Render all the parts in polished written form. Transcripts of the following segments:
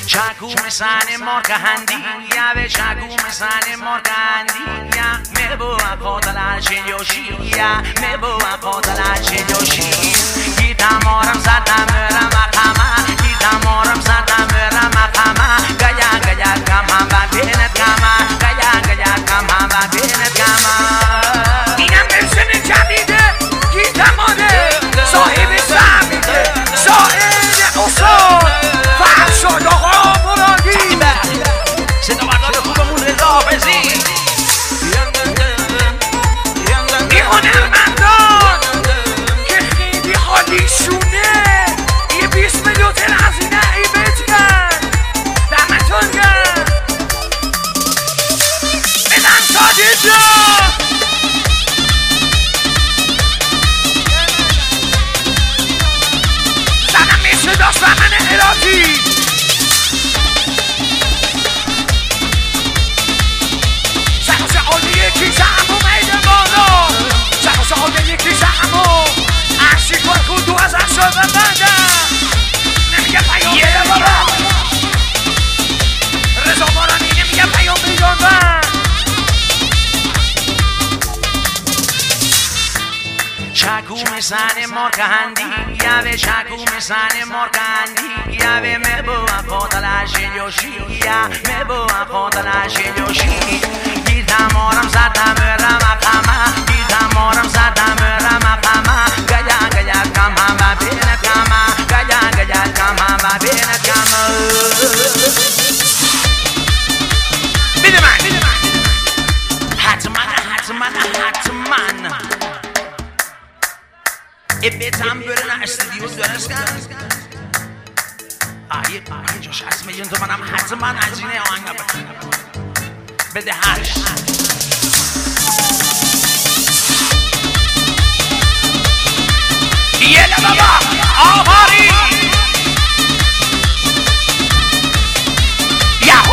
چاکو مسانه مارکا هندیا به چاکو مسانه مارکا هندیا میبو اقادلا چیوشیا میبو اقادلا چیوشی گیتامارم زدم مقامه گیتامارم زدم مقامه گیا گیا کام با بینت کام گیا گیا کام با بینت کام اینم ورژن جدیده گیتاماره صاحب زمینه صاحب اصول فرشاد آقا مرادی صدا بردار خوبمون رضا بزی میهنرمندان که خیلی حالیشونه یه 20 میلیون هزینه ایبت کرد دمتون گرم بدن ساده جان زنم میشه داشت من اراتی سرش آده یکی شمو میده بالا سرش آده یکی شمو عرشی کن خودو از عشق بندم نمیگه پیام بیده بابا رضا بارانی نمیگه پیام بیدان بند چاکو مسانه مارکا هندیا به چاکو مسانه مارکا هندیا به میبو اقادلا شیوشیا میبو اقادلا شیوشی گیتامارم زدم مقامه گیتامارم زدم مقامه گیا گیا کام با بینت کام گیا گیا کام با بینت کام بیده من حتما بیتم برن استودیو درست کن یه 50-60 میلیون تومنم حتما هزینه آهنگ بده هرش یه بابا آواری یاهو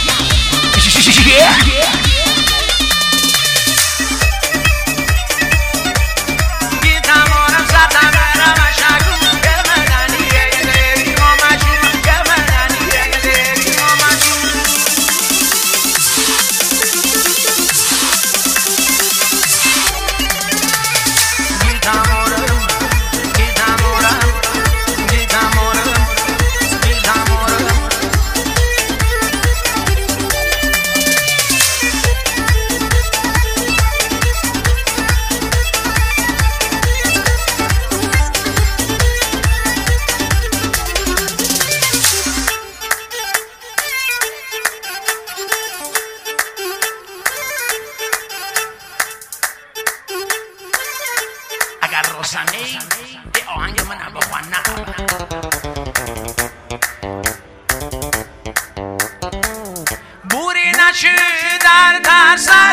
به آهنگ من هم بخوان بوری نشی در ترسم